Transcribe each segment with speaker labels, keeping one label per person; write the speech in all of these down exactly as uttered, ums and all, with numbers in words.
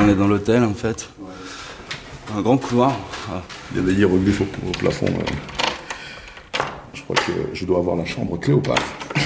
Speaker 1: on est dans l'hôtel en fait. Un grand couloir. Ah.
Speaker 2: Il y a des hiéroglyphes au, au plafond. Euh. Je crois que je dois avoir la chambre Cléopâtre.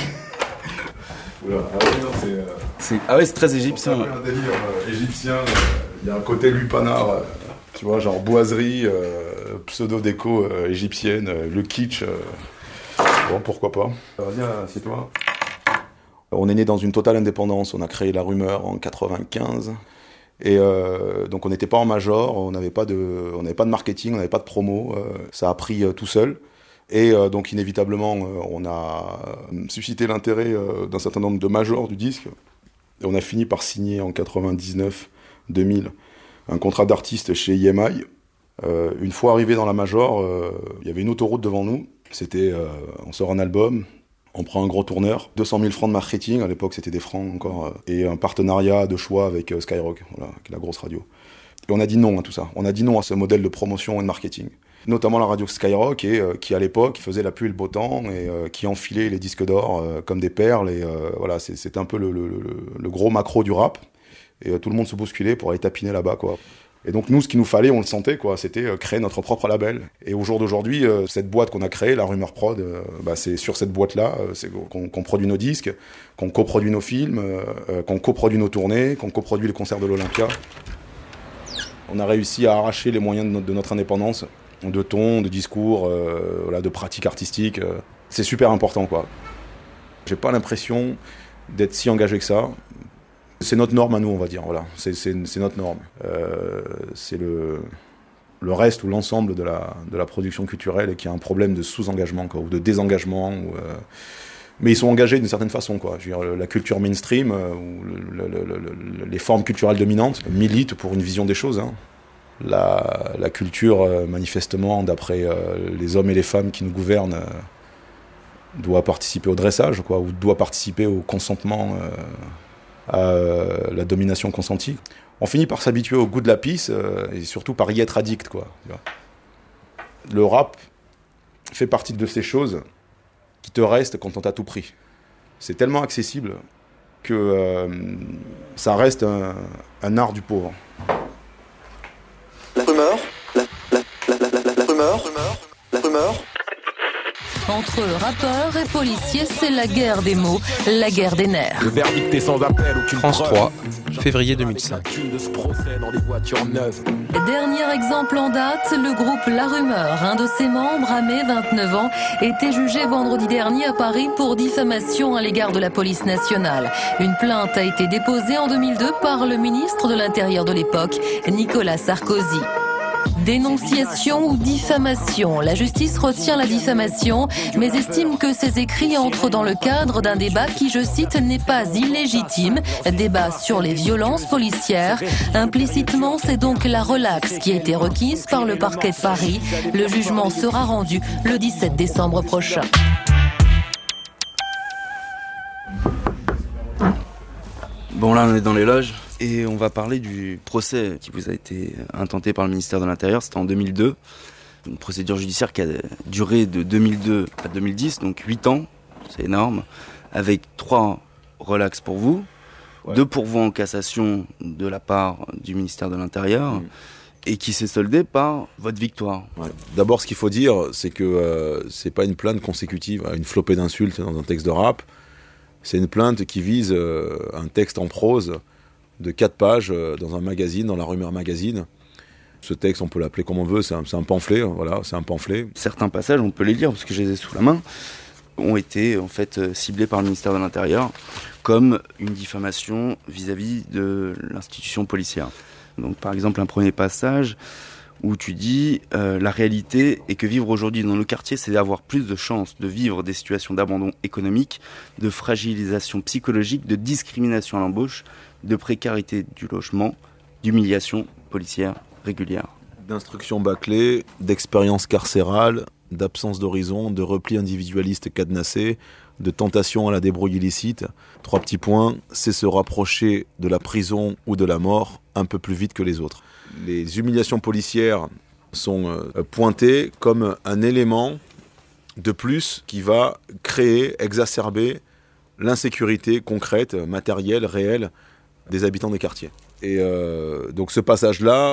Speaker 2: Voilà. Ah, ouais, non, c'est, euh,
Speaker 1: c'est... ah ouais, c'est très égyptien.
Speaker 2: C'est un délire euh, égyptien. Il euh, y a un côté lupanar, euh, tu vois, genre boiserie, euh, pseudo-déco euh, égyptienne, euh, le kitsch. Euh. Bon, pourquoi pas. Alors, viens, assieds-toi. On est né dans une totale indépendance. On a créé La Rumeur en quatre-vingt-quinze. Et euh, donc on n'était pas en major, on n'avait pas de, on n'avait pas de marketing, on n'avait pas de promo. Euh, ça a pris euh, tout seul. Et euh, donc inévitablement, euh, on a suscité l'intérêt euh, d'un certain nombre de majors du disque. Et on a fini par signer en quatre-vingt-dix-neuf deux mille un contrat d'artiste chez E M I. Euh, une fois arrivé dans la major, euh, il y avait une autoroute devant nous. C'était, euh, on sort un album. On prend un gros tourneur, deux cent mille francs de marketing, à l'époque c'était des francs encore, et un partenariat de choix avec Skyrock, voilà, qui est la grosse radio. Et on a dit non à tout ça, on a dit non à ce modèle de promotion et de marketing. Notamment la radio Skyrock, et, euh, qui à l'époque faisait la pluie et le beau temps, et euh, qui enfilait les disques d'or euh, comme des perles, et euh, voilà, c'est, c'était un peu le, le, le, le gros macro du rap, et euh, tout le monde se bousculait pour aller tapiner là-bas, quoi. Et donc nous, ce qu'il nous fallait, on le sentait, quoi, c'était euh, créer notre propre label. Et au jour d'aujourd'hui, euh, cette boîte qu'on a créée, La Rumeur Prod, euh, bah, c'est sur cette boîte-là euh, c'est qu'on, qu'on produit nos disques, qu'on coproduit nos films, euh, qu'on coproduit nos tournées, qu'on coproduit les concerts de l'Olympia. On a réussi à arracher les moyens de notre, de notre indépendance, de ton, de discours, euh, voilà, de pratiques artistiques. Euh, c'est super important, quoi. J'ai pas l'impression d'être si engagé que ça. C'est notre norme à nous, on va dire. Voilà, c'est, c'est, c'est notre norme. Euh, c'est le, le reste ou l'ensemble de la, de la production culturelle et qui a un problème de sous-engagement, quoi, ou de désengagement. Ou, euh... Mais ils sont engagés d'une certaine façon, quoi. Je veux dire, la culture mainstream euh, ou le, le, le, le, les formes culturelles dominantes militent pour une vision des choses. Hein. La, la culture, euh, manifestement, d'après euh, les hommes et les femmes qui nous gouvernent, euh, doit participer au dressage, quoi, ou doit participer au consentement. Euh, à euh, la domination consentie. On finit par s'habituer au goût de la pisse euh, et surtout par y être addict, quoi. Le rap fait partie de ces choses qui te restent quand on t'a tout pris. C'est tellement accessible que euh, ça reste un, un art du pauvre.
Speaker 3: La rumeur, la, la, la, la, la, la, la rumeur, la rumeur.
Speaker 4: Entre rappeurs et policiers, c'est la guerre des mots, la guerre des nerfs.
Speaker 5: Le verdict est sans appel.
Speaker 6: France trois, février deux mille cinq.
Speaker 4: Dernier exemple en date, le groupe La Rumeur. Un de ses membres, Amé, vingt-neuf ans, était jugé vendredi dernier à Paris pour diffamation à l'égard de la police nationale. Une plainte a été déposée en deux mille deux par le ministre de l'Intérieur de l'époque, Nicolas Sarkozy. Dénonciation ou diffamation. La justice retient la diffamation, mais estime que ces écrits entrent dans le cadre d'un débat qui, je cite, n'est pas illégitime. Débat sur les violences policières. Implicitement, c'est donc la relaxe qui a été requise par le parquet de Paris. Le jugement sera rendu le dix-sept décembre prochain.
Speaker 1: Bon, là, on est dans les loges. Et on va parler du procès qui vous a été intenté par le ministère de l'Intérieur. C'était en deux mille deux. Une procédure judiciaire qui a duré de deux mille deux à deux mille dix, donc huit ans. C'est énorme. Avec trois relax pour vous, ouais. deux pourvoi en cassation de la part du ministère de l'Intérieur, mmh. et qui s'est soldé par votre victoire.
Speaker 2: Ouais. D'abord, ce qu'il faut dire, c'est que euh, c'est pas une plainte consécutive à une flopée d'insultes dans un texte de rap. C'est une plainte qui vise euh, un texte en prose de quatre pages euh, dans un magazine, dans La Rumeur Magazine. Ce texte, on peut l'appeler comme on veut, c'est un, c'est un pamphlet, voilà, c'est un pamphlet.
Speaker 1: Certains passages, on peut les lire parce que je les ai sous la main, ont été en fait ciblés par le ministère de l'Intérieur comme une diffamation vis-à-vis de l'institution policière. Donc par exemple, un premier passage où tu dis euh, la réalité est que vivre aujourd'hui dans nos quartiers, c'est avoir plus de chances de vivre des situations d'abandon économique, de fragilisation psychologique, de discrimination à l'embauche, de précarité du logement, d'humiliation policière régulière.
Speaker 2: D'instruction bâclée, d'expérience carcérale, d'absence d'horizon, de repli individualiste cadenassé, de tentation à la débrouille illicite. Trois petits points, c'est se rapprocher de la prison ou de la mort un peu plus vite que les autres. Les humiliations policières sont euh, pointées comme un élément de plus qui va créer, exacerber l'insécurité concrète, matérielle, réelle des habitants des quartiers.
Speaker 5: Et euh, donc ce passage-là,